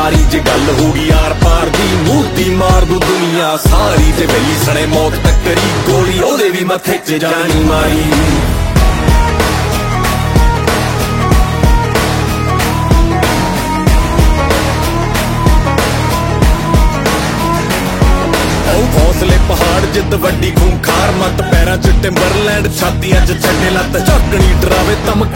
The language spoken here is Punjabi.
ਮਾਰੀ ਜੇ ਗੱਲ ਹੋ ਗਈ ਆਰ ਪਾਰ ਦੀ ਮੂਰਤੀ ਮਾਰ ਦੂ ਦੁਨੀਆ ਸਾਰੀ ਤੇ ਬਈ ਸਣੇ ਮੌਤ ਟੱਕਰੀ ਗੋਲੀ ਉਹਦੇ ਵੀ ਮੱਥੇ 'ਚ ਜਾਣੀ ਮਾਰੀ ਹੌਸਲੇ ਪਹਾੜ ਜਿੱਦ ਵੱਡੀ ਖੂੰਖਾਰ ਮੱਤ ਪੈਰਾਂ 'ਚ ਟਿੰਬਰਲੈਂਡ ਛਾਤੀਆਂ 'ਚ ਛੱਡੇ ਲੱਤ ਝਾਕਣੀ ਡਰਾਵੇ ਧਮਕਾਵੇ